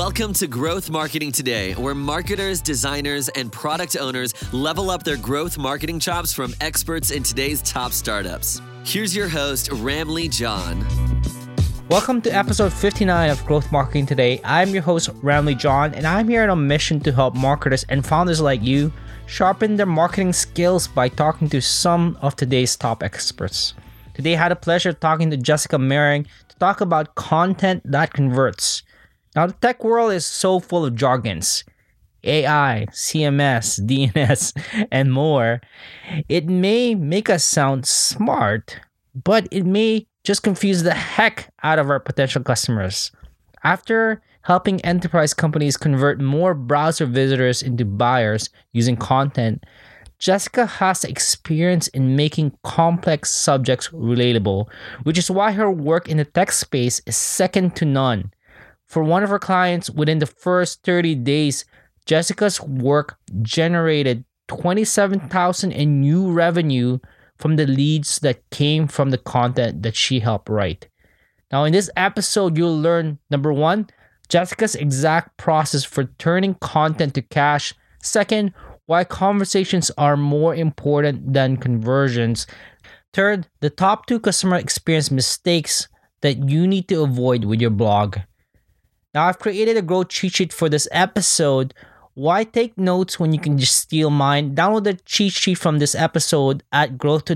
Welcome to Growth Marketing Today, where marketers, designers, and product owners level up their growth marketing chops from experts in today's top startups. Here's your host, Ramlee John. Welcome to episode 59 of Growth Marketing Today. I'm your host, Ramlee John, and I'm here on a mission to help marketers and founders like you sharpen their marketing skills by talking to some of today's top experts. Today, I had the pleasure of talking to Jessica Mehring to talk about content that converts. Now, the tech world is so full of jargons. AI, CMS, DNS, and more. It may make us sound smart, but it may just confuse the heck out of our potential customers. After helping enterprise companies convert more browser visitors into buyers using content, Jessica has experience in making complex subjects relatable, which is why her work in the tech space is second to none. For one of her clients, within the first 30 days, Jessica's work generated $27,000 in new revenue from the leads that came from the content that she helped write. Now, in this episode, you'll learn, number one, Jessica's exact process for turning content to cash. Second, why conversations are more important than conversions. Third, the top 2 customer experience mistakes that you need to avoid with your blog. Now, I've created a growth cheat sheet for this episode. Why take notes when you can just steal mine? Download the cheat sheet from this episode at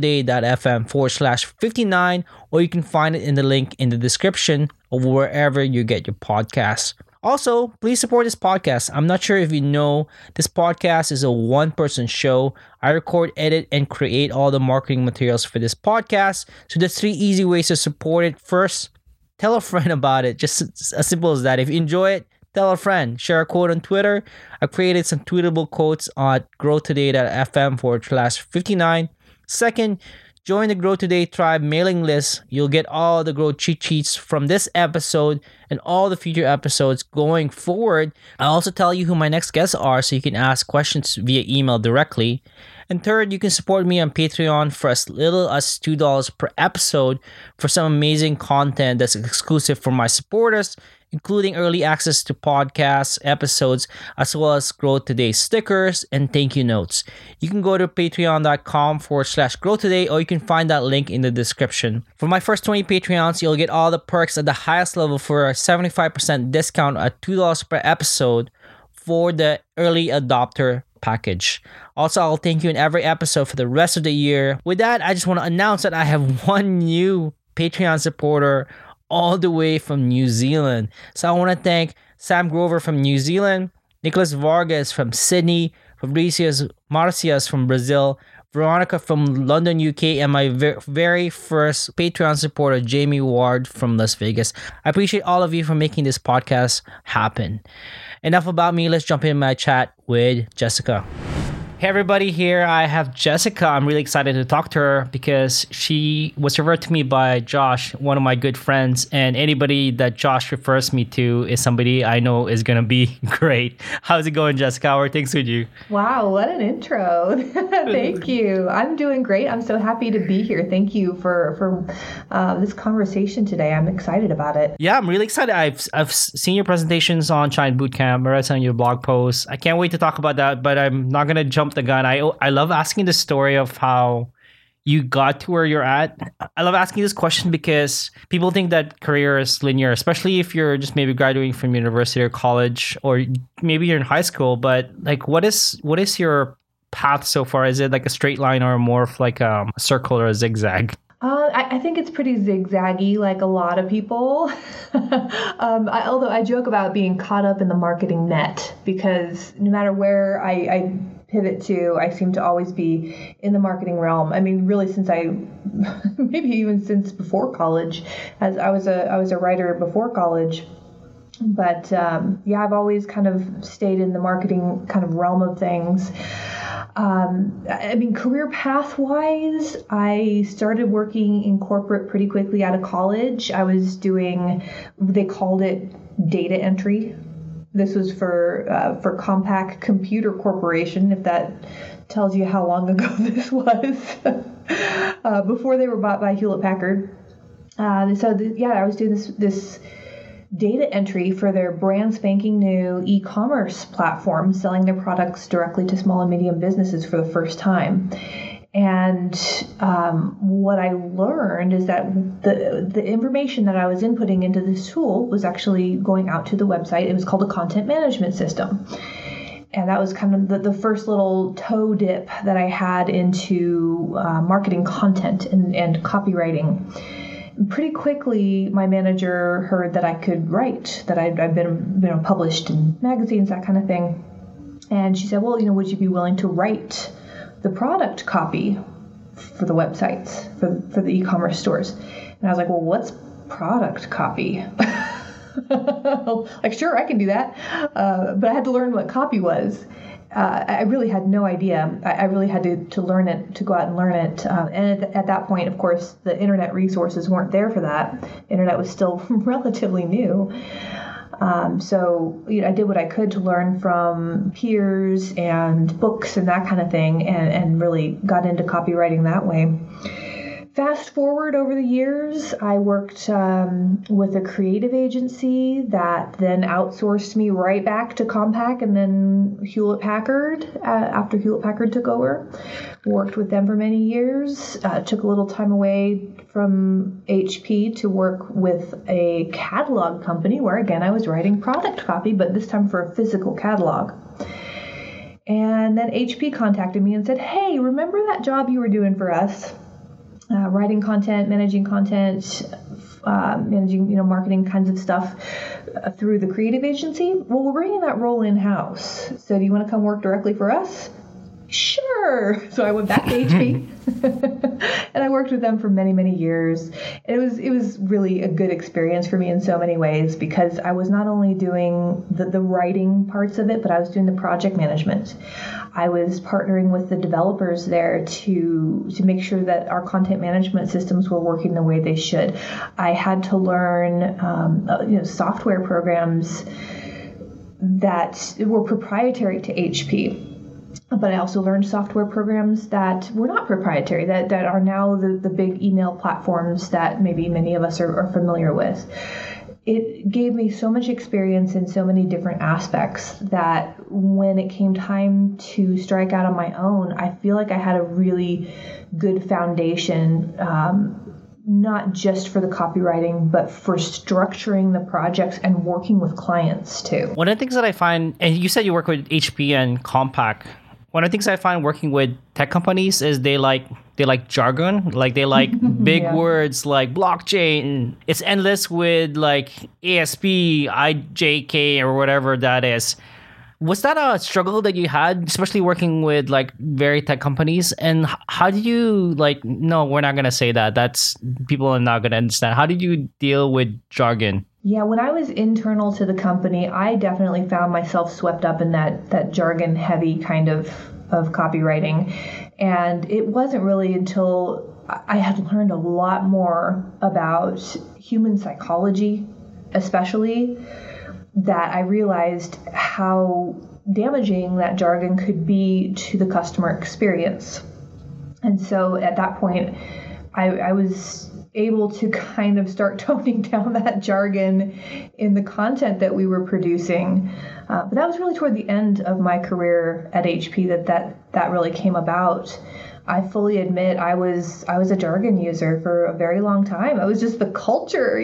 growthtoday.fm/59, or you can find it in the link in the description of wherever you get your podcasts. Also, please support this podcast. I'm not sure if you know, this podcast is a one-person show. I record, edit, and create all the marketing materials for this podcast. So there's 3 easy ways to support it. First, tell a friend about it. Just as simple as that. If you enjoy it, tell a friend. Share a quote on Twitter. I created some tweetable quotes on growthtoday.fm/59. Second, join the Grow Today Tribe mailing list. You'll get all the growth cheat sheets from this episode and all the future episodes going forward. I'll also tell you who my next guests are so you can ask questions via email directly. And third, you can support me on Patreon for as little as $2 per episode for some amazing content that's exclusive for my supporters, including early access to podcast episodes, as well as Growth Today stickers and thank you notes. You can go to patreon.com/growthtoday, or you can find that link in the description. For my first 20 Patreons, you'll get all the perks at the highest level for a 75% discount at $2 per episode for the early adopter package. Also, I'll thank you in every episode for the rest of the year. With that, I just want to announce that I have one new Patreon supporter all the way from New Zealand. So I want to thank Sam Grover from New Zealand, Nicholas Vargas from Sydney, Fabricius Marcias from Brazil, Veronica from London, UK, and my very first Patreon supporter, Jamie Ward from Las Vegas. I appreciate all of you for making this podcast happen. Enough about me. Let's jump in my chat with Jessica. Hey everybody, here I have Jessica. I'm really excited to talk to her because she was referred to me by Josh, one of my good friends, and anybody that Josh refers me to is somebody I know is going to be great. How's it going, Jessica? How are things with you? Wow, what an intro. Thank you. I'm doing great. I'm so happy to be here. Thank you for this conversation today. I'm excited about it. Yeah, I'm really excited. I've seen your presentations on Shine Bootcamp. I read some of your blog posts. I can't wait to talk about that, but I'm not going to jump the gun. I love asking the story of how you got to where you're at. I love asking this question because people think that career is linear, especially if you're just maybe graduating from university or college, or maybe you're in high school. But like, what is your path so far? Is it like a straight line or more of like a circle or a zigzag? I think it's pretty zigzaggy, like a lot of people. Although I joke about being caught up in the marketing net, because no matter where I pivot to, I seem to always be in the marketing realm. I mean, really, maybe even since before college, as I was a writer before college. But yeah, I've always kind of stayed in the marketing kind of realm of things. I mean, career path-wise, I started working in corporate pretty quickly out of college. I was doing, they called it data entry. This was for Compaq Computer Corporation, if that tells you how long ago this was, before they were bought by Hewlett Packard. I was doing this data entry for their brand spanking new e-commerce platform, selling their products directly to small and medium businesses for the first time. And what I learned is that the information that I was inputting into this tool was actually going out to the website. It was called a content management system. And that was kind of the first little toe dip that I had into marketing content and copywriting. Pretty quickly, my manager heard that I could write, that I'd been published in magazines, that kind of thing. And she said, well, would you be willing to write the product copy for the websites, for the e-commerce stores? And I was like, well, what's product copy? Like, sure, I can do that. But I had to learn what copy was. I really had no idea. I really had to learn it, to go out and learn it. And at that point, of course, the internet resources weren't there for that. Internet was still relatively new. So I did what I could to learn from peers and books and that kind of thing, and really got into copywriting that way. Fast forward over the years, I worked with a creative agency that then outsourced me right back to Compaq and then Hewlett-Packard after Hewlett-Packard took over. Worked with them for many years. Took a little time away from HP to work with a catalog company where, again, I was writing product copy, but this time for a physical catalog. And then HP contacted me and said, hey, remember that job you were doing for us? Writing content, managing marketing kinds of stuff through the creative agency. Well, we're bringing that role in-house. So do you want to come work directly for us? Sure. So I went back to HP and I worked with them for many, many years. It was really a good experience for me in so many ways, because I was not only doing the writing parts of it, but I was doing the project management. I was partnering with the developers there to make sure that our content management systems were working the way they should. I had to learn software programs that were proprietary to HP. But I also learned software programs that were not proprietary, that are now the big email platforms that maybe many of us are familiar with. It gave me so much experience in so many different aspects that when it came time to strike out on my own, I feel like I had a really good foundation, not just for the copywriting, but for structuring the projects and working with clients too. One of the things that I find, and you said you work with HP and Compaq, one of the things I find working with tech companies is they like jargon, like they like big words like blockchain. It's endless with like ASP, IJK, or whatever that is. Was that a struggle that you had, especially working with like very tech companies? And how did you no, we're not going to say that. That's, people are not going to understand. How did you deal with jargon? Yeah, when I was internal to the company, I definitely found myself swept up in that jargon heavy kind of copywriting. And it wasn't really until I had learned a lot more about human psychology, especially, that I realized how damaging that jargon could be to the customer experience. And so at that point, I was able to kind of start toning down that jargon in the content that we were producing. But that was really toward the end of my career at HP that really came about. I fully admit I was a jargon user for a very long time. It was just the culture,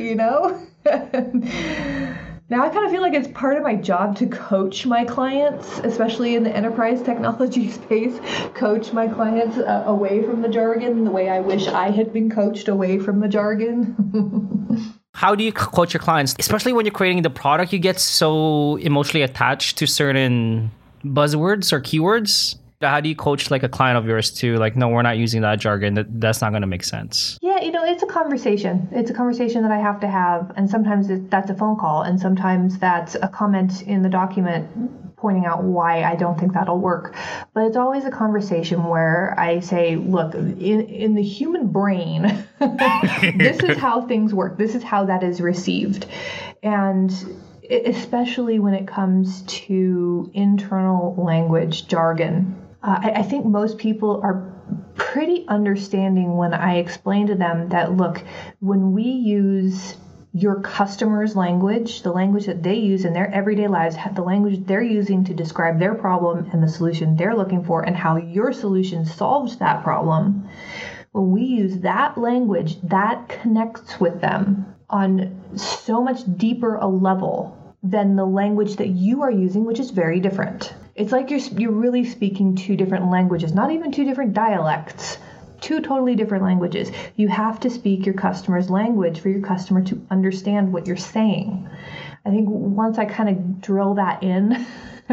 Now I kind of feel like it's part of my job to coach my clients, especially in the enterprise technology space, coach my clients away from the jargon the way I wish I had been coached away from the jargon. How do you coach your clients? Especially when you're creating the product, you get so emotionally attached to certain buzzwords or keywords. How do you coach like a client of yours to no, we're not using that jargon. That's not going to make sense. Yeah, it's a conversation. It's a conversation that I have to have. And sometimes that's a phone call. And sometimes that's a comment in the document pointing out why I don't think that'll work. But it's always a conversation where I say, look, in the human brain, this is how things work. This is how that is received. And especially when it comes to internal language jargon, I think most people are pretty understanding when I explain to them that, look, when we use your customer's language, the language that they use in their everyday lives, the language they're using to describe their problem and the solution they're looking for, and how your solution solves that problem. When we use that language, that connects with them on so much deeper a level than the language that you are using, which is very different. It's like you're really speaking two different languages, not even two different dialects, two totally different languages. You have to speak your customer's language for your customer to understand what you're saying. I think once I kind of drill that in,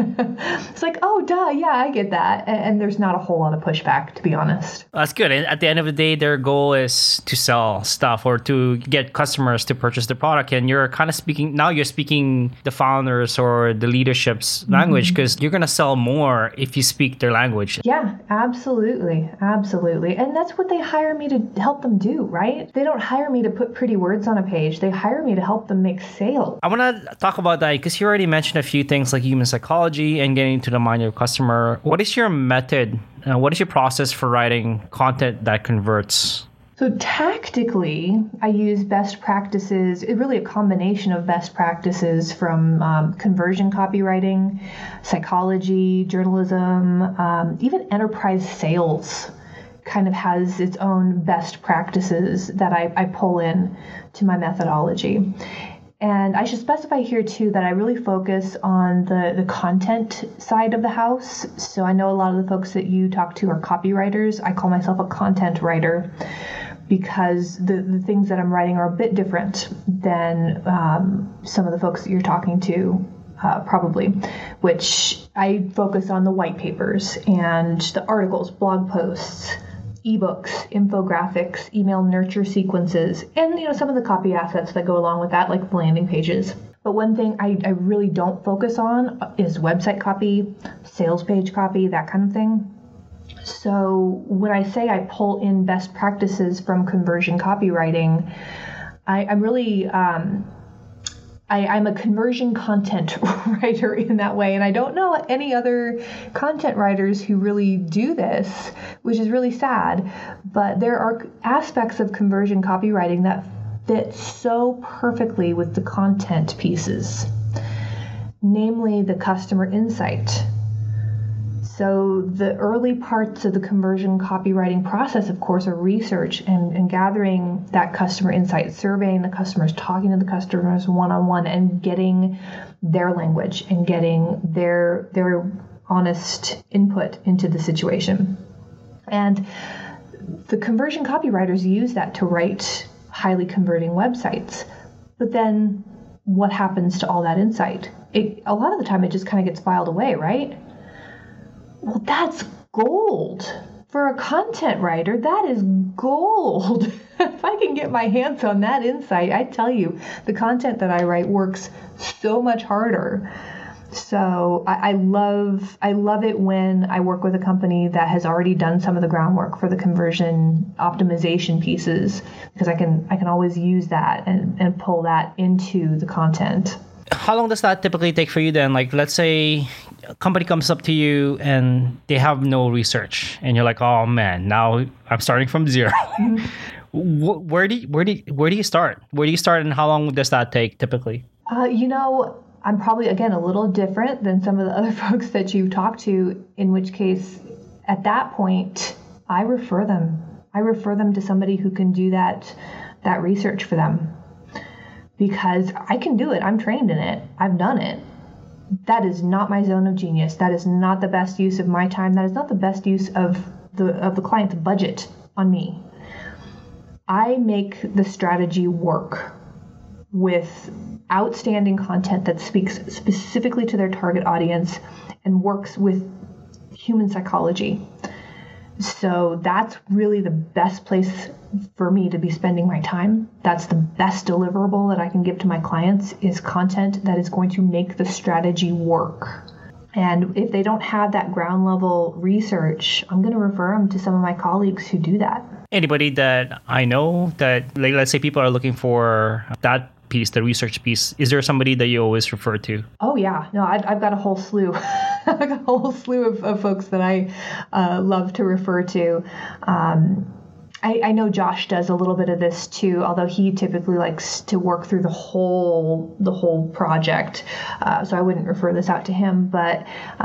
it's like, oh, duh, yeah, I get that. And there's not a whole lot of pushback, to be honest. That's good. And at the end of the day, their goal is to sell stuff or to get customers to purchase the product. And you're kind of speaking the founders or the leadership's language, because you're going to sell more if you speak their language. Yeah, absolutely. Absolutely. And that's what they hire me to help them do, right? They don't hire me to put pretty words on a page. They hire me to help them make sales. I want to talk about that because you already mentioned a few things like human psychology and getting to the mind of your customer. What is your method? What is your process for writing content that converts? So tactically, I use best practices, really a combination of best practices from conversion copywriting, psychology, journalism, even enterprise sales kind of has its own best practices that I pull in to my methodology. And I should specify here, too, that I really focus on the content side of the house. So I know a lot of the folks that you talk to are copywriters. I call myself a content writer because the things that I'm writing are a bit different than some of the folks that you're talking to, probably, which I focus on the white papers and the articles, blog posts, ebooks, infographics, email nurture sequences, and some of the copy assets that go along with that, like the landing pages. But one thing I really don't focus on is website copy, sales page copy, that kind of thing. So when I say I pull in best practices from conversion copywriting, I'm really I'm a conversion content writer in that way, and I don't know any other content writers who really do this, which is really sad. But there are aspects of conversion copywriting that fit so perfectly with the content pieces, namely the customer insight. So the early parts of the conversion copywriting process, of course, are research and gathering that customer insight, surveying the customers, talking to the customers one-on-one, and getting their language and getting their honest input into the situation. And the conversion copywriters use that to write highly converting websites. But then what happens to all that insight? A lot of the time it just kind of gets filed away, right? Well, that's gold. For a content writer, that is gold. If I can get my hands on that insight, I tell you, the content that I write works so much harder. So I love it when I work with a company that has already done some of the groundwork for the conversion optimization pieces, because I can always use that and pull that into the content. How long does that typically take for you then? Like, let's say a company comes up to you and they have no research, and you're like, oh man, now I'm starting from zero. Where do you start? Where do you start, and how long does that take typically? I'm probably, again, a little different than some of the other folks that you've talked to, in which case, at that point, I refer them. I refer them to somebody who can do that research for them. Because I can do it. I'm trained in it. I've done it. That is not my zone of genius. That is not the best use of my time. That is not the best use of the client's budget on me. I make the strategy work with outstanding content that speaks specifically to their target audience and works with human psychology. So that's really the best place for me to be spending my time. That's the best deliverable that I can give to my clients, is content that is going to make the strategy work. And if they don't have that ground level research, I'm going to refer them to some of my colleagues who do that. Anybody that I know that, like, let's say people are looking for that piece, the research piece, is there somebody that you always refer to? Oh, yeah. No, I've got a whole slew. I've got a whole slew of folks that I love to refer to. I know Josh does a little bit of this too, although he typically likes to work through the whole project. So I wouldn't refer this out to him, but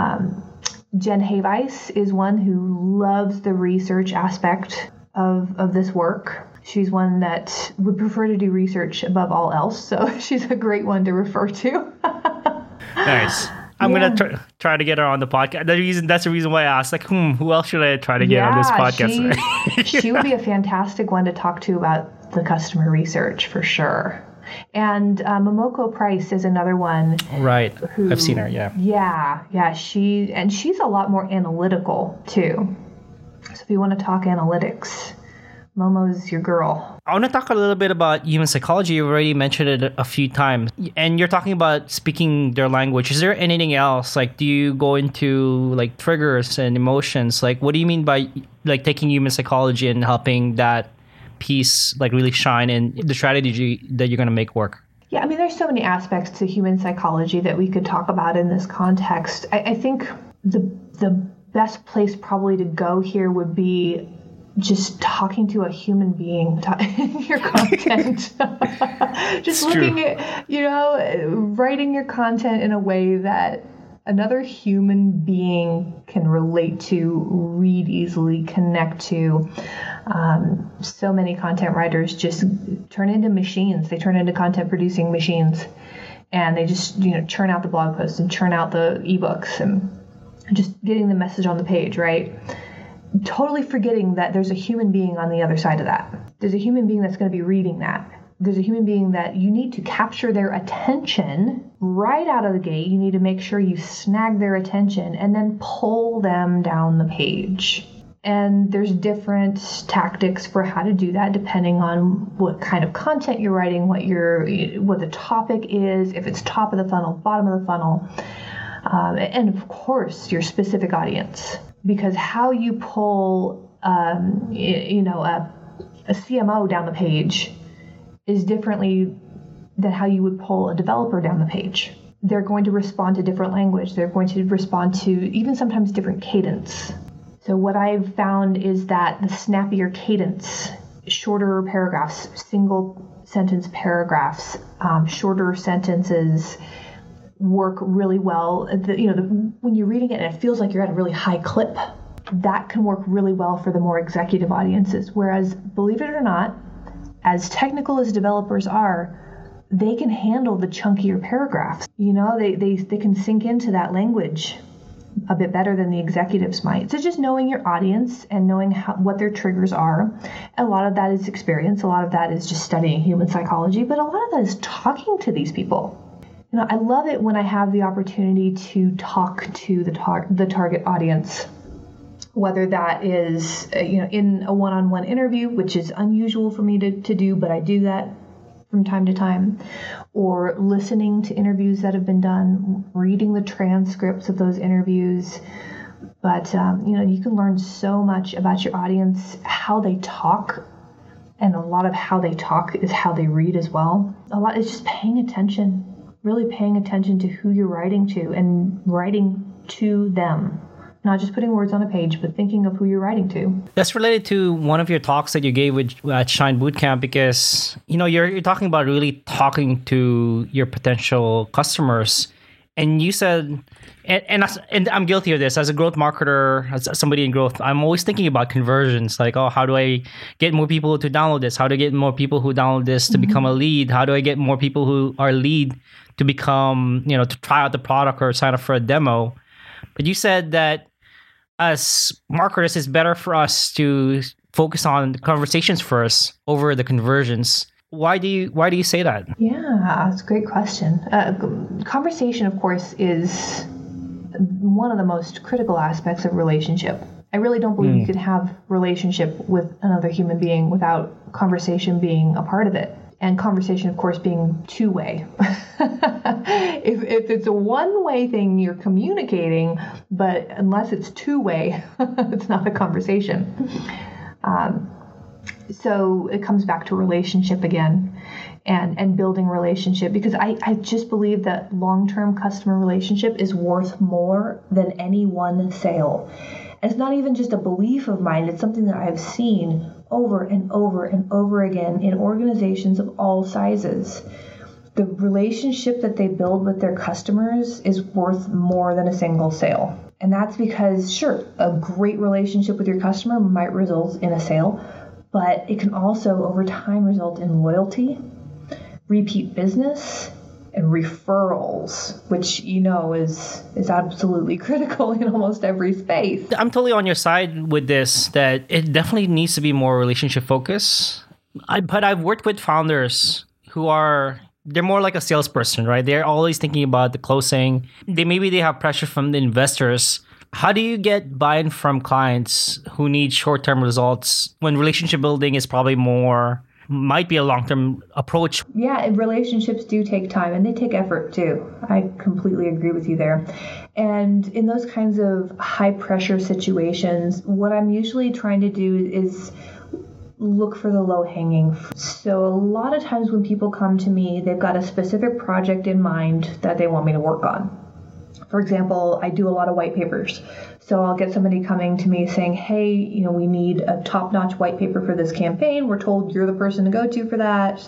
Jen Havice is one who loves the research aspect of this work. She's one that would prefer to do research above all else, so she's a great one to refer to. Nice. I'm gonna try to get her on the podcast. That's the reason why I asked, like, who else should I try to get on this podcast? She would be a fantastic one to talk to about the customer research for sure. And Momoko Price is another one. Right. I've seen her. Yeah. Yeah. She's a lot more analytical too. So if you want to talk analytics, Momo's your girl. I want to talk a little bit about human psychology. You already mentioned it a few times. And you're talking about speaking their language. Is there anything else? Like, do you go into like triggers and emotions? Like, what do you mean by like taking human psychology and helping that piece like really shine in the strategy that you're going to make work? Yeah, I mean, there's so many aspects to human psychology that we could talk about in this context. I think the best place probably to go here would be just talking to a human being in your content. Just looking at, writing your content in a way that another human being can relate to, read easily, connect to. So many content writers just turn into machines. They turn into content producing machines, and they just, churn out the blog posts and churn out the ebooks and just getting the message on the page, right? Totally forgetting that there's a human being on the other side of that. There's a human being that's going to be reading that. There's a human being that you need to capture their attention right out of the gate. You need to make sure you snag their attention and then pull them down the page. And there's different tactics for how to do that depending on what kind of content you're writing, what the topic is, if it's top of the funnel, bottom of the funnel, and of course your specific audience. Because how you pull, a CMO down the page is differently than how you would pull a developer down the page. They're going to respond to different language. They're going to respond to even sometimes different cadence. So what I've found is that the snappier cadence, shorter paragraphs, single sentence paragraphs, shorter sentences, work really well. When you're reading it and it feels like you're at a really high clip, that can work really well for the more executive audiences. Whereas, believe it or not, as technical as developers are, they can handle the chunkier paragraphs. They can sink into that language a bit better than the executives might. So just knowing your audience and knowing what their triggers are. A lot of that is experience. A lot of that is just studying human psychology, but a lot of that is talking to these people. I love it when I have the opportunity to talk to the target audience, whether that is, in a one-on-one interview, which is unusual for me to do, but I do that from time to time, or listening to interviews that have been done, reading the transcripts of those interviews. But, you can learn so much about your audience, how they talk, and a lot of how they talk is how they read as well. A lot is just paying attention. Really paying attention to who you're writing to and writing to them. Not just putting words on a page, but thinking of who you're writing to. That's related to one of your talks that you gave at Shine Bootcamp, because you're talking about really talking to your potential customers, and you said, and I'm guilty of this as a growth marketer, as somebody in growth. I'm always thinking about conversions, like, how do I get more people to download this? How do I get more people who download this to become a lead? How do I get more people who are lead to become, to try out the product or sign up for a demo? But you said that as marketers, it's better for us to focus on the conversations first over the conversions. Why do you say that? Yeah, that's a great question. Conversation, of course, is one of the most critical aspects of relationship. I really don't believe you can have relationship with another human being without conversation being a part of it. And conversation, of course, being two-way. If it's a one-way thing, you're communicating, but unless it's two-way, it's not a conversation. So it comes back to relationship again, and building relationship, because I just believe that long-term customer relationship is worth more than any one sale. And it's not even just a belief of mine. It's something that I've seen over and over and over again in organizations of all sizes. The relationship that they build with their customers is worth more than a single sale. And that's because, sure, a great relationship with your customer might result in a sale, but it can also, over time, result in loyalty, repeat business, and referrals, which is absolutely critical in almost every space. I'm totally on your side with this, that it definitely needs to be more relationship focused. But I've worked with founders who they're more like a salesperson, right? They're always thinking about the closing. Maybe they have pressure from the investors. How do you get buy-in from clients who need short-term results when relationship building is probably might be a long-term approach? Yeah, and relationships do take time and they take effort too. I completely agree with you there. And in those kinds of high-pressure situations, what I'm usually trying to do is look for the low-hanging fruit. So a lot of times when people come to me, they've got a specific project in mind that they want me to work on. For example, I do a lot of white papers. So I'll get somebody coming to me saying, hey, we need a top-notch white paper for this campaign. We're told you're the person to go to for that.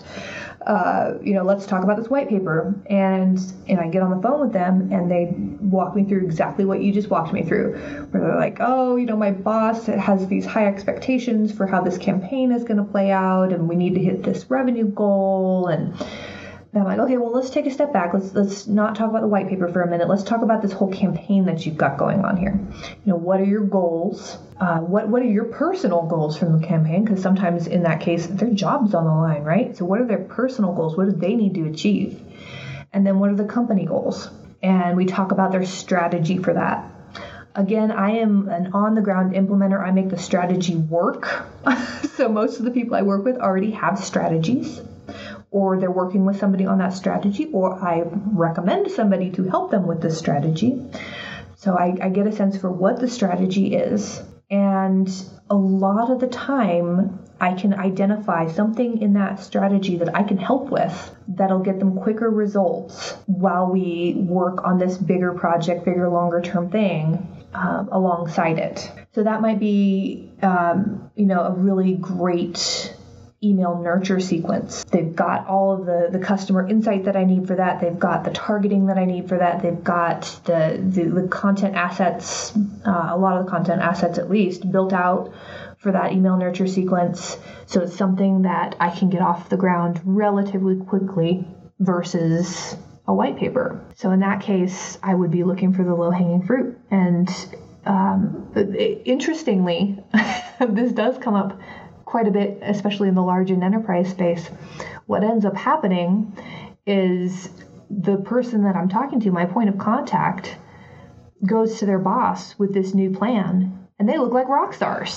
Let's talk about this white paper. And I get on the phone with them and they walk me through exactly what you just walked me through. Where they're like, my boss has these high expectations for how this campaign is going to play out and we need to hit this revenue goal. And I'm like, okay, well, let's take a step back. Let's not talk about the white paper for a minute. Let's talk about this whole campaign that you've got going on here. What are your goals? What are your personal goals from the campaign? Because sometimes in that case, their job's on the line, right? So what are their personal goals? What do they need to achieve? And then what are the company goals? And we talk about their strategy for that. Again, I am an on-the-ground implementer. I make the strategy work. So most of the people I work with already have strategies, or they're working with somebody on that strategy, or I recommend somebody to help them with this strategy. So I get a sense for what the strategy is. And a lot of the time, I can identify something in that strategy that I can help with that'll get them quicker results while we work on this bigger project, bigger, longer term thing alongside it. So that might be, a really great email nurture sequence. They've got all of the customer insight that I need for that. They've got the targeting that I need for that. They've got the content assets, a lot of the content assets at least, built out for that email nurture sequence. So it's something that I can get off the ground relatively quickly versus a white paper. So in that case, I would be looking for the low-hanging fruit. And interestingly, this does come up quite a bit, especially in the large and enterprise space. What ends up happening is the person that I'm talking to, my point of contact, goes to their boss with this new plan, and they look like rock stars.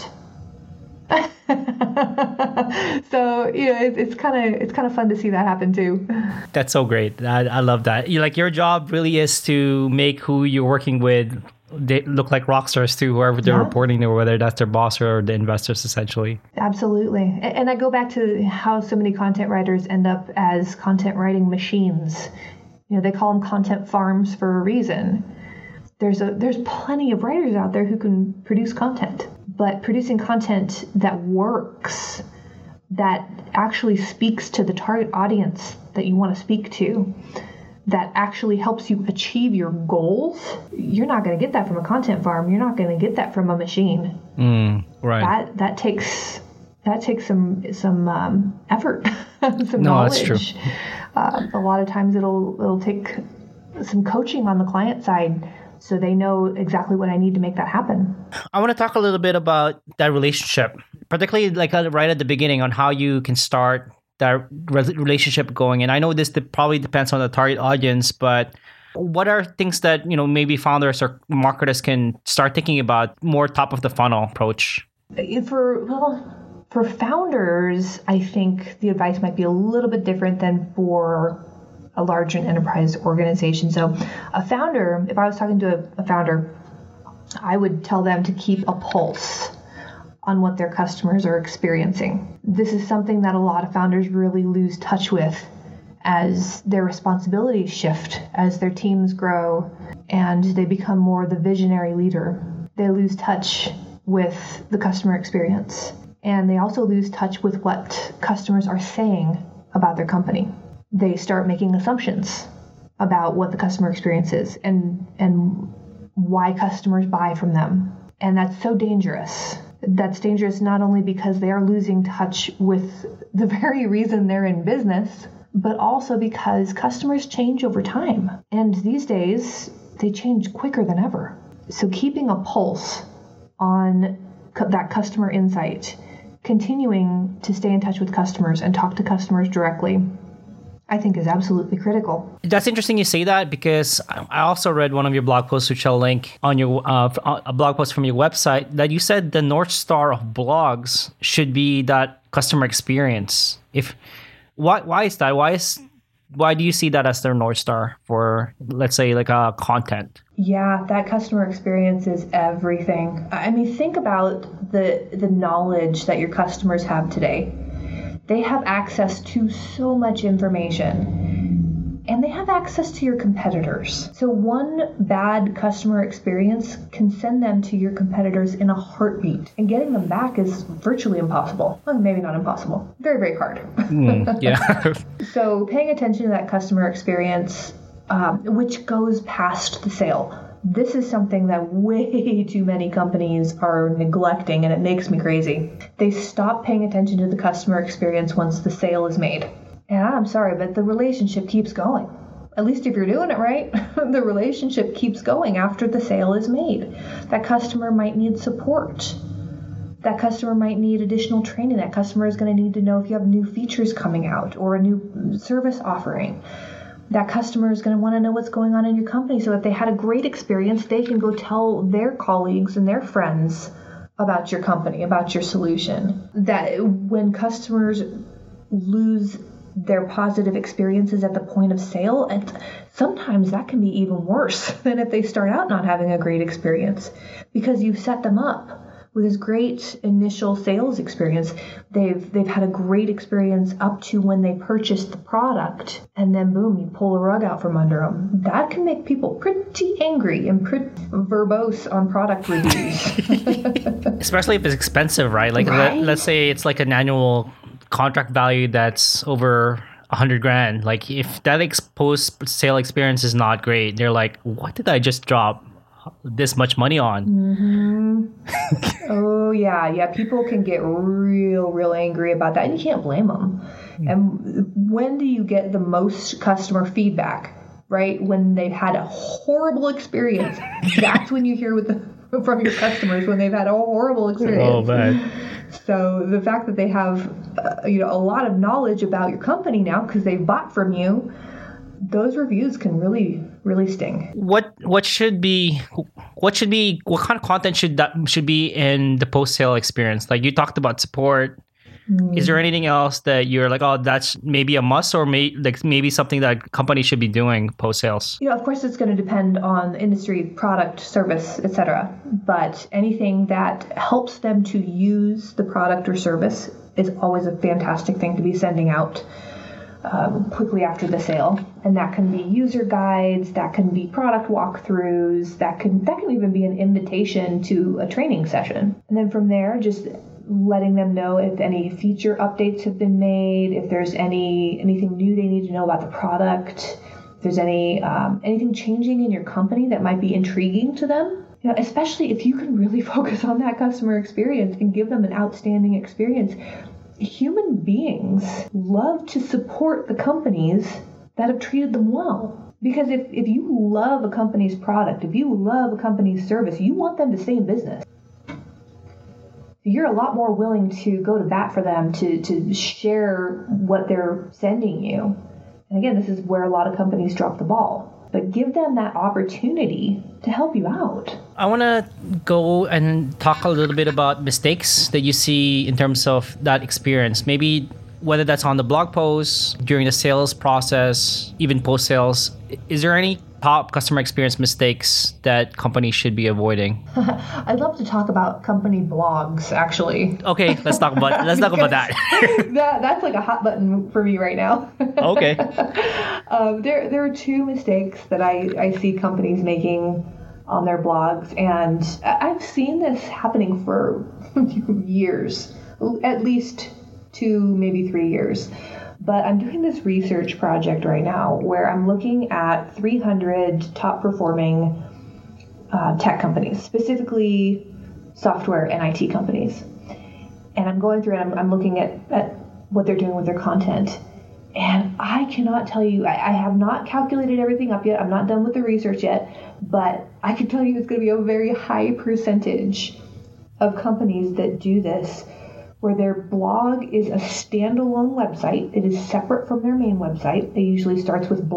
So it's kind of fun to see that happen too. That's so great. I love that. Your job really is to make who you're working with, they look like rock stars to whoever they're reporting to, whether that's their boss or the investors, essentially. Absolutely. And I go back to how so many content writers end up as content writing machines. They call them content farms for a reason. There's plenty of writers out there who can produce content, but producing content that works, that actually speaks to the target audience that you want to speak to, that actually helps you achieve your goals, you're not going to get that from a content farm. You're not going to get that from a machine. Right. That takes some effort, some knowledge. That's true. A lot of times it'll take some coaching on the client side, so they know exactly what I need to make that happen. I want to talk a little bit about that relationship, particularly right at the beginning, on how you can start that relationship going. And I know this probably depends on the target audience, but what are things that maybe founders or marketers can start thinking about, more top of the funnel approach? For founders, I think the advice might be a little bit different than for a large and enterprise organization. So a founder, if I was talking to a founder, I would tell them to keep a pulse on what their customers are experiencing. This is something that a lot of founders really lose touch with as their responsibilities shift, as their teams grow, and they become more the visionary leader. They lose touch with the customer experience. And they also lose touch with what customers are saying about their company. They start making assumptions about what the customer experience is and why customers buy from them. And that's so dangerous. That's dangerous not only because they are losing touch with the very reason they're in business, but also because customers change over time. And these days, they change quicker than ever. So keeping a pulse on that customer insight, continuing to stay in touch with customers and talk to customers directly, I think is absolutely critical. That's interesting you say that, because I also read one of your blog posts, which I'll link on your a blog post from your website, that you said the North Star of blogs should be that customer experience. Why is that? Why do you see that as their North Star for, let's say, like content? Yeah, that customer experience is everything. I mean, think about the knowledge that your customers have today. They have access to so much information, and they have access to your competitors. So one bad customer experience can send them to your competitors in a heartbeat, and getting them back is virtually impossible. Well, maybe not impossible, very, very hard. Yeah. So paying attention to that customer experience, which goes past the sale. This is something that way too many companies are neglecting, and it makes me crazy. They stop paying attention to the customer experience once the sale is made. And I'm sorry, but the relationship keeps going. At least if you're doing it right, the relationship keeps going after the sale is made. That customer might need support. That customer might need additional training. That customer is going to need to know if you have new features coming out or a new service offering. That customer is going to want to know what's going on in your company, so if they had a great experience, they can go tell their colleagues and their friends about your company, about your solution. That when customers lose their positive experiences at the point of sale, and sometimes that can be even worse than if they start out not having a great experience, because you've set them up with this great initial sales experience. They've had a great experience up to when they purchased the product, and then boom, you pull the rug out from under them. That can make people pretty angry and pretty verbose on product reviews. Especially if it's expensive, right? Like Right? Let's say it's like an annual contract value that's over $100,000. Like if that post sale experience is not great, they're like, what did I just drop this much money on? Mm-hmm. Oh yeah. People can get real angry about that, and you can't blame them. And when do you get the most customer feedback? Right? When they've had a horrible experience. That's when you hear from your customers, when they've had a horrible experience. Oh man. So the fact that they have a lot of knowledge about your company now because they've bought from you, those reviews can really sting. What kind of content should be in the post sale experience? Like you talked about support. Is there anything else that you're like, oh, that's maybe a must, or maybe something that companies should be doing post sales? Of course, it's going to depend on the industry, product, service, etc. But anything that helps them to use the product or service is always a fantastic thing to be sending out quickly after the sale. And that can be user guides, that can be product walkthroughs, that can even be an invitation to a training session. And then from there, just letting them know if any feature updates have been made, if there's anything new they need to know about the product, if there's anything changing in your company that might be intriguing to them. Especially if you can really focus on that customer experience and give them an outstanding experience. Human beings love to support the companies that have treated them well. Because if you love a company's product, if you love a company's service, you want them to stay in business. You're a lot more willing to go to bat for them, to share what they're sending you. And again, this is where a lot of companies drop the ball. But give them that opportunity to help you out. I want to go and talk a little bit about mistakes that you see in terms of that experience. Maybe whether that's on the blog post, during the sales process, even post-sales. Is there any top customer experience mistakes that companies should be avoiding? I'd love to talk about company blogs, actually. Okay, let's talk about that. That's like a hot button for me right now. Okay. There are two mistakes that I see companies making on their blogs, and I've seen this happening for years. at least 2, maybe 3 years. But I'm doing this research project right now where I'm looking at 300 top performing tech companies, specifically software and IT companies. And I'm going through and I'm looking at what they're doing with their content. And I cannot tell you, I have not calculated everything up yet. I'm not done with the research yet, but I can tell you it's going to be a very high percentage of companies that do this, where their blog is a standalone website. It is separate from their main website. It usually starts with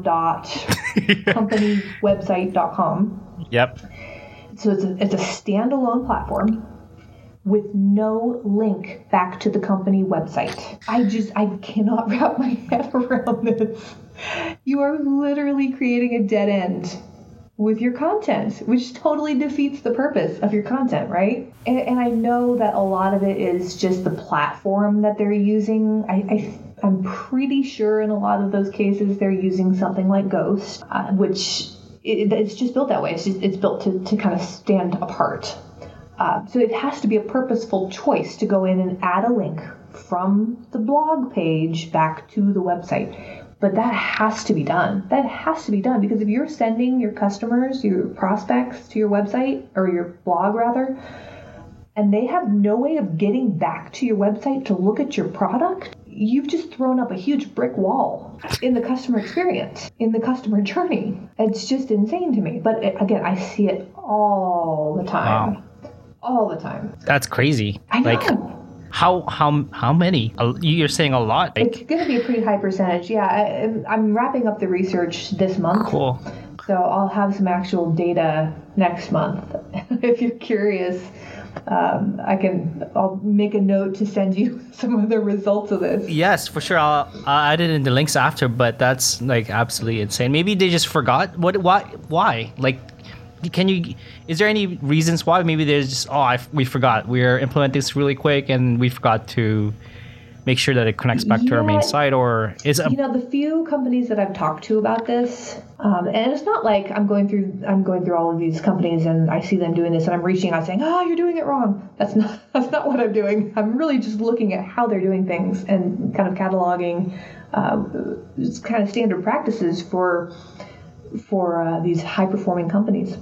blog.companywebsite.com. Yep. So it's a standalone platform with no link back to the company website. I cannot wrap my head around this. You are literally creating a dead end with your content, which totally defeats the purpose of your content, right? And I know that a lot of it is just the platform that they're using. I'm pretty sure in a lot of those cases they're using something like Ghost, which it's just built that way. It's built to kind of stand apart. So it has to be a purposeful choice to go in and add a link from the blog page back to the website. But that has to be done. That has to be done because if you're sending your customers, your prospects to your website, or your blog rather, and they have no way of getting back to your website to look at your product, you've just thrown up a huge brick wall in the customer experience, in the customer journey. It's just insane to me. But again, I see it all the time. Wow. All the time. That's crazy. I know. Like, how many? You're saying a lot. Like, it's going to be a pretty high percentage. Yeah, I'm wrapping up the research this month. Cool. So I'll have some actual data next month. If you're curious, I'll make a note to send you some of the results of this. Yes, for sure. I'll add it in the links after. But that's like absolutely insane. Maybe they just forgot. Why? Like, is there any reasons why? Maybe there's just, we forgot. We're implementing this really quick and we forgot to make sure that it connects back to our main site, or is it? The few companies that I've talked to about this, and it's not like I'm going through all of these companies and I see them doing this and I'm reaching out saying, you're doing it wrong. That's not what I'm doing. I'm really just looking at how they're doing things and kind of cataloging kind of standard practices for these high performing companies.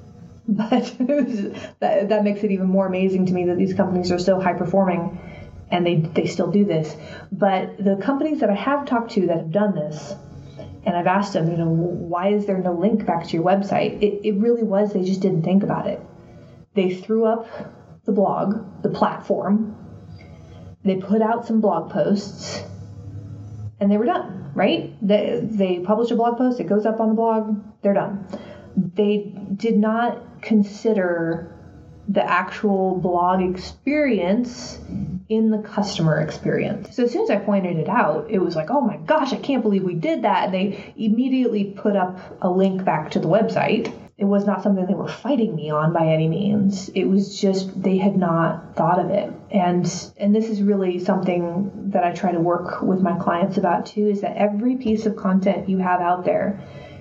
But that makes it even more amazing to me that these companies are so high performing and they still do this. But the companies that I have talked to that have done this, and I've asked them, why is there no link back to your website? It really was, they just didn't think about it. They threw up the blog, the platform, they put out some blog posts, and they were done, right? They publish a blog post, it goes up on the blog, they're done. They did not consider the actual blog experience in the customer experience. So as soon as I pointed it out, it was like, oh my gosh, I can't believe we did that. And they immediately put up a link back to the website. It was not something they were fighting me on by any means. It was just they had not thought of it. And this is really something that I try to work with my clients about too, is that every piece of content you have out there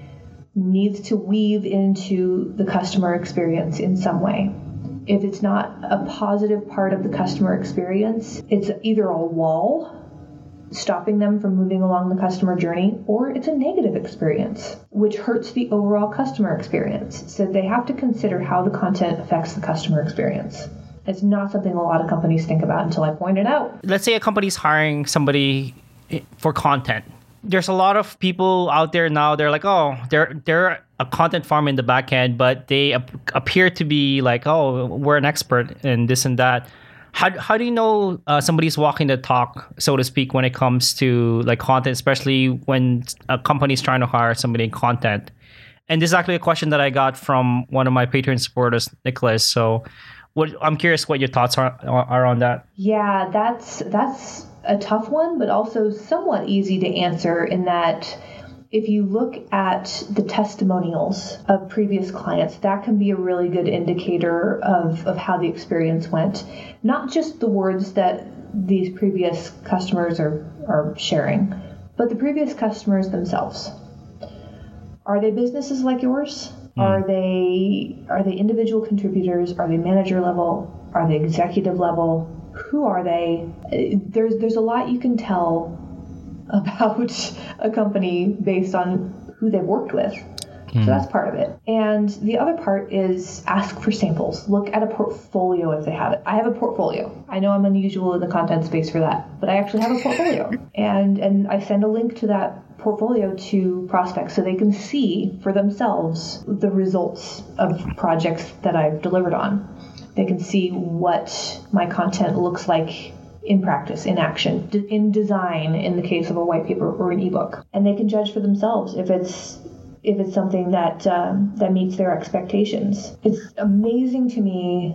needs to weave into the customer experience in some way. If it's not a positive part of the customer experience, it's either a wall stopping them from moving along the customer journey, or it's a negative experience, which hurts the overall customer experience. So they have to consider how the content affects the customer experience. It's not something a lot of companies think about until I point it out. Let's say a company's hiring somebody for content. There's a lot of people out there now, they're like, they're a content farm in the back end, but they appear to be like, we're an expert in this and that. How do you know somebody's walking the talk, so to speak, when it comes to like content, especially when a company's trying to hire somebody in content? And this is actually a question that I got from one of my Patreon supporters, Nicholas. So I'm curious what your thoughts are on that. Yeah, that's a tough one, but also somewhat easy to answer in that if you look at the testimonials of previous clients, that can be a really good indicator of how the experience went. Not just the words that these previous customers are sharing, but the previous customers themselves. Are they businesses like yours? Are they individual contributors? Are they manager level? Are they executive level? Who are they? There's a lot you can tell about a company based on who they've worked with. So that's part of it. And the other part is ask for samples. Look at a portfolio if they have it. I have a portfolio. I know I'm unusual in the content space for that, but I actually have a portfolio. And I send a link to that portfolio to prospects so they can see for themselves the results of projects that I've delivered on. They can see what my content looks like in practice, in action, in design, in the case of a white paper or an ebook. And they can judge for themselves if it's something that meets their expectations. It's amazing to me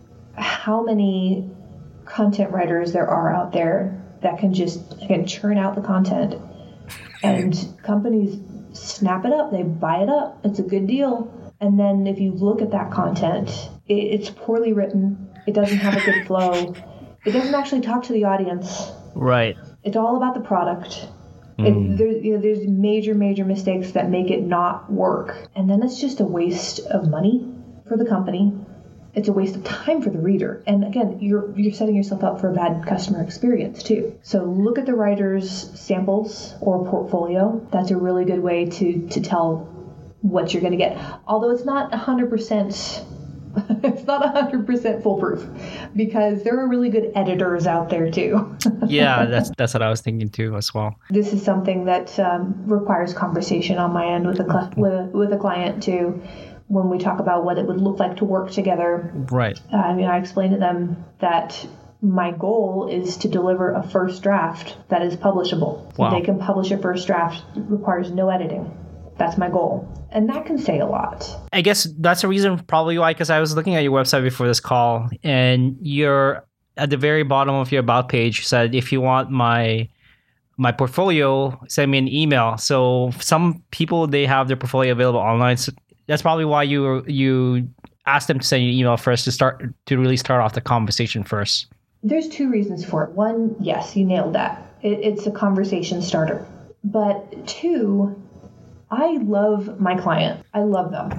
how many content writers there are out there that can churn out the content, and companies snap it up, they buy it up, it's a good deal. And then if you look at that content, it's poorly written, it doesn't have a good flow, it doesn't actually talk to the audience. Right. It's all about the product. There's major mistakes that make it not work. And then it's just a waste of money for the company. It's a waste of time for the reader. And again, you're setting yourself up for a bad customer experience too. So look at the writer's samples or portfolio. That's a really good way to tell what you're going to get. Although it's not 100%. It's not 100% foolproof, because there are really good editors out there too. Yeah, that's what I was thinking too as well. This is something that requires conversation on my end with a client too, when we talk about what it would look like to work together. Right. I explain to them that my goal is to deliver a first draft that is publishable. Wow. They can publish a first draft. It requires no editing. That's my goal. And that can say a lot. I guess that's the reason probably why, because I was looking at your website before this call, and you're at the very bottom of your about page, you said, if you want my portfolio, send me an email. So some people, they have their portfolio available online. So that's probably why you asked them to send you an email first to really start off the conversation first. There's two reasons for it. One, yes, you nailed that. It's a conversation starter. But two, I love my client. I love them.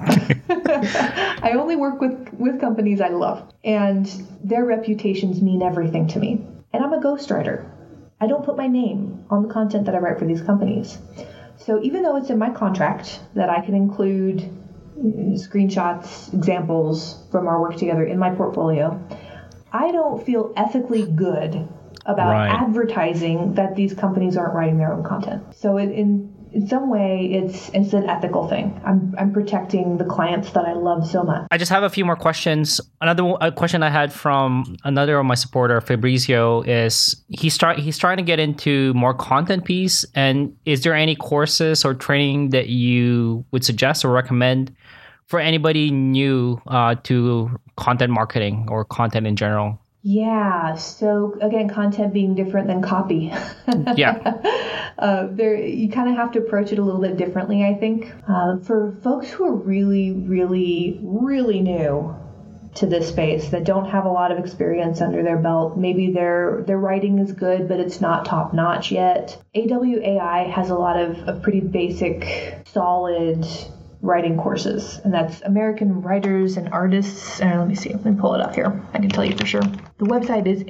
I only work with companies I love, and their reputations mean everything to me. And I'm a ghostwriter. I don't put my name on the content that I write for these companies. So even though it's in my contract that I can include screenshots, examples from our work together in my portfolio, I don't feel ethically good about advertising that these companies aren't writing their own content. So in some way, it's an ethical thing. I'm protecting the clients that I love so much. I just have a few more questions. A question I had from another of my supporter, Fabrizio, is he's trying to get into more content piece. And is there any courses or training that you would suggest or recommend for anybody new to content marketing or content in general? Yeah. So again, content being different than copy. Yeah. You kind of have to approach it a little bit differently, I think. For folks who are really, really, really new to this space, that don't have a lot of experience under their belt, maybe their writing is good, but it's not top notch yet. AWAI has a lot of pretty basic, solid writing courses, and that's American Writers and Artists. Let me see, let me pull it up here. I can tell you for sure. The website is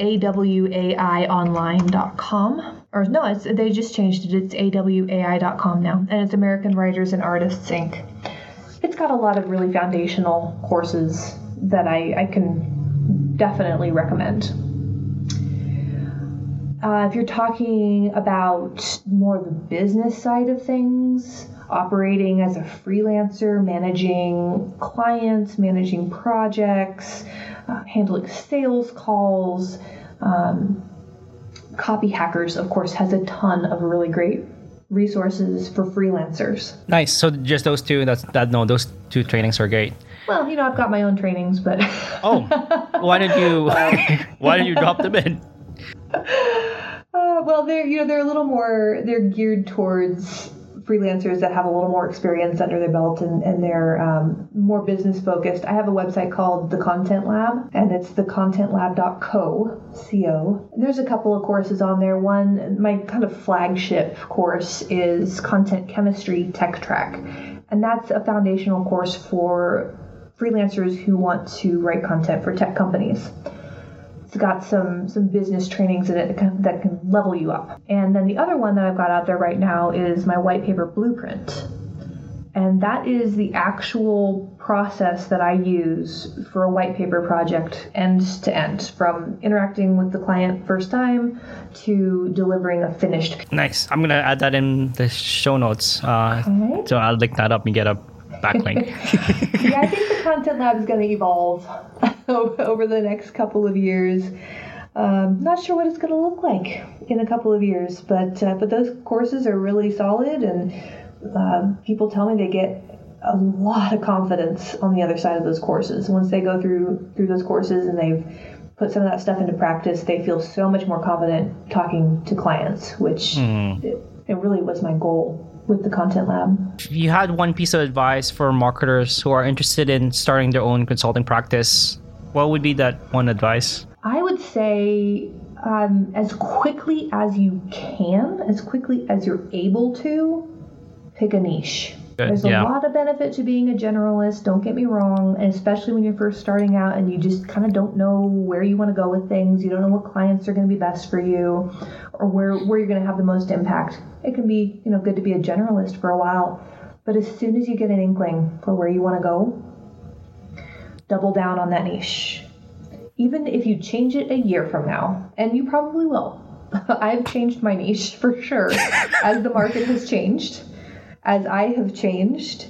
awaionline.com. Or no, they just changed it. It's awai.com now, and it's American Writers and Artists Inc. It's got a lot of really foundational courses that I can definitely recommend. If you're talking about more the business side of things, operating as a freelancer, managing clients, managing projects, handling sales calls, Copy Hackers, of course, has a ton of really great resources for freelancers. Nice. So just those two. Those two trainings are great. Well, I've got my own trainings, but oh, why did you drop them in? Well, they're a little more. They're geared towards freelancers that have a little more experience under their belt, and they're more business focused. I have a website called The Content Lab, and it's thecontentlab.co. There's a couple of courses on there. One, my kind of flagship course is Content Chemistry Tech Track, and that's a foundational course for freelancers who want to write content for tech companies. It's got some business trainings in it that can level you up. And then the other one that I've got out there right now is my white paper blueprint. And that is the actual process that I use for a white paper project end to end, from interacting with the client first time to delivering a finished. Nice. I'm going to add that in the show notes. So I'll link that up and get a backlink. Yeah, I think the Content Lab is going to evolve over the next couple of years. Not sure what it's going to look like in a couple of years, but those courses are really solid, and people tell me they get a lot of confidence on the other side of those courses. Once they go through those courses and they've put some of that stuff into practice, they feel so much more confident talking to clients, which it really was my goal with the Content Lab. If you had one piece of advice for marketers who are interested in starting their own consulting practice, what would be that one advice? I would say as quickly as you can, as quickly as you're able to, pick a niche. Good. There's a lot of benefit to being a generalist, don't get me wrong, and especially when you're first starting out and you just kind of don't know where you want to go with things. You don't know what clients are going to be best for you or where you're going to have the most impact. It can be, good to be a generalist for a while, but as soon as you get an inkling for where you want to go, double down on that niche. Even if you change it a year from now, and you probably will. I've changed my niche for sure as the market has changed. As I have changed,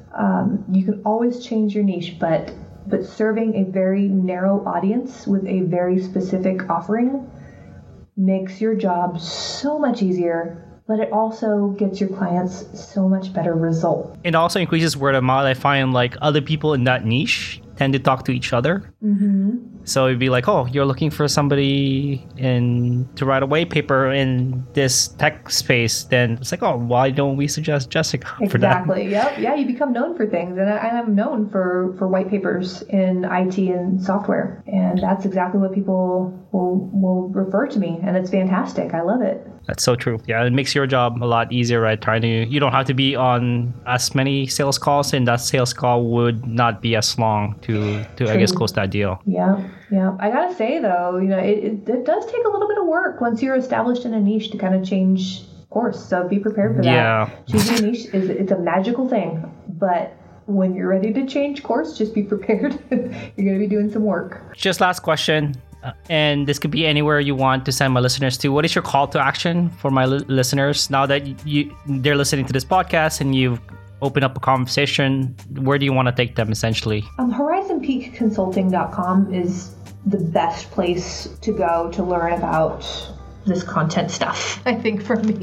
you can always change your niche, but serving a very narrow audience with a very specific offering makes your job so much easier, but it also gets your clients so much better result. It also increases word of mouth. I find like other people in that niche tend to talk to each other. So it'd be like, oh, you're looking for somebody to write a white paper in this tech space. Then it's like, oh, why don't we suggest Jessica for that? Exactly. Yep. Yeah, you become known for things. And I'm known for white papers in IT and software. And that's exactly what people will refer to me. And it's fantastic. I love it. That's so true. Yeah, it makes your job a lot easier, right? You don't have to be on as many sales calls, and that sales call would not be as long to I guess, close that deal. Yeah. I gotta say though, it does take a little bit of work once you're established in a niche to kind of change course. So be prepared for that. Yeah. Choosing a niche it's a magical thing, but when you're ready to change course, just be prepared. You're gonna be doing some work. Just last question. And this could be anywhere you want to send my listeners to. What is your call to action for my listeners now that they're listening to this podcast and you've opened up a conversation? Where do you want to take them essentially? HorizonPeakConsulting.com is the best place to go to learn about this content stuff, I think, for me.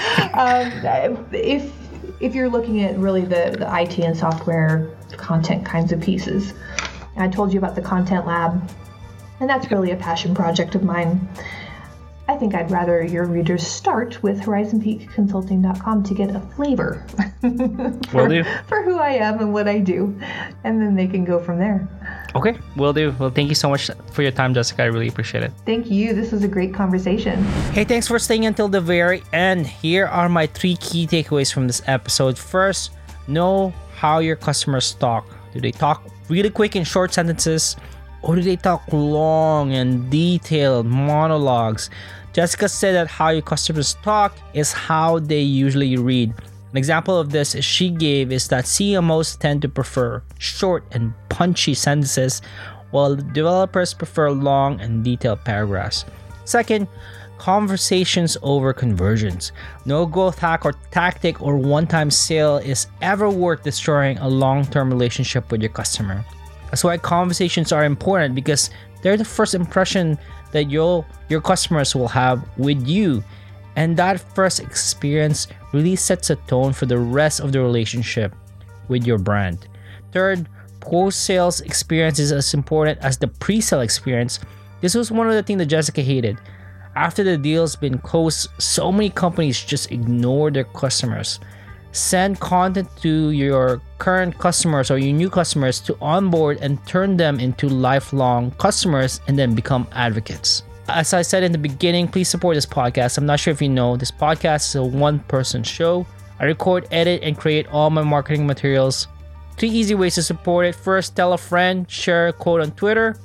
If you're looking at really the IT and software content kinds of pieces, I told you about the Content Lab. And that's really a passion project of mine. I think I'd rather your readers start with HorizonPeakConsulting.com to get a flavor for who I am and what I do. And then they can go from there. Okay, will do. Well, thank you so much for your time, Jessica. I really appreciate it. Thank you. This was a great conversation. Hey, thanks for staying until the very end. Here are my 3 key takeaways from this episode. First, know how your customers talk. Do they talk really quick in short sentences? Or do they talk long and detailed monologues? Jessica said that how your customers talk is how they usually read. An example of this she gave is that CMOs tend to prefer short and punchy sentences, while developers prefer long and detailed paragraphs. Second, conversations over conversions. No growth hack or tactic or one-time sale is ever worth destroying a long-term relationship with your customer. That's why conversations are important, because they're the first impression that your customers will have with you. And that first experience really sets a tone for the rest of the relationship with your brand. Third, post-sales experience is as important as the pre-sale experience. This was one of the things that Jessica hated. After the deal's been closed, so many companies just ignore their customers. Send content to your current customers or your new customers to onboard and turn them into lifelong customers and then become advocates. As I said in the beginning, please support this podcast. I'm not sure if you know, this podcast is a one-person show. I record, edit, and create all my marketing materials. 3 easy ways to support it. First, tell a friend, share a quote on Twitter.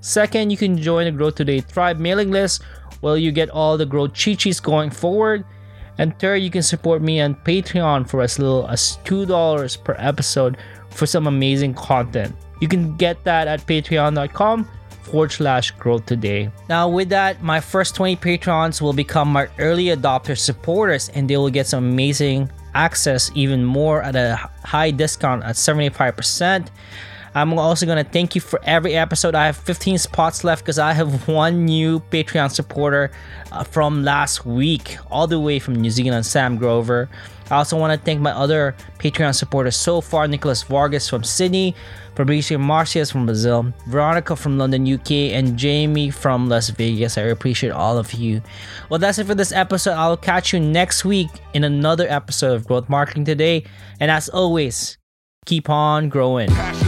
Second, you can join the Grow Today Tribe mailing list where you get all the growth cheat sheets going forward. And third, you can support me on Patreon for as little as $2 per episode for some amazing content. You can get that at patreon.com/growth today. Now with that, my first 20 Patreons will become my early adopter supporters and they will get some amazing access, even more at a high discount at 75%. I'm also going to thank you for every episode. I have 15 spots left because I have one new Patreon supporter from last week, all the way from New Zealand, Sam Grover. I also want to thank my other Patreon supporters so far: Nicholas Vargas from Sydney, Fabricio Marcias from Brazil, Veronica from London, UK, and Jamie from Las Vegas. I appreciate all of you. Well, that's it for this episode. I'll catch you next week in another episode of Growth Marketing Today. And as always, keep on growing.